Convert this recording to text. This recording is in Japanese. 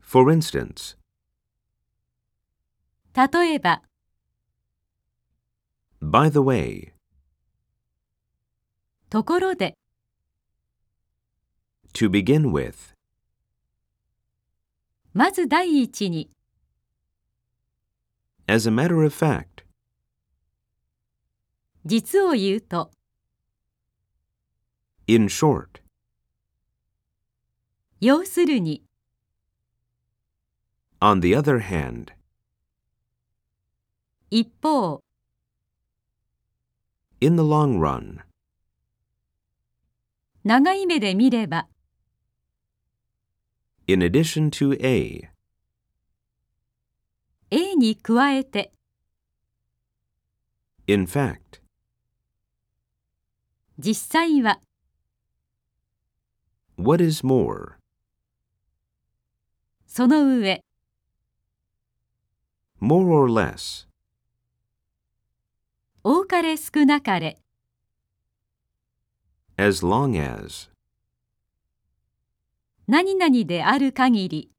For instance, 例えば、 by the way, ところで、 to begin with, まず第一に、 as a matter of fact, 実を言うと、 in short, 要するに、 on the other hand, 一方、 in the long run, 長い目で見れば、 in addition to A, A に加えて、 in fact, 実際は、 what is more, その上、 more or less, 多かれ少なかれ、 as long as, 何々である限り、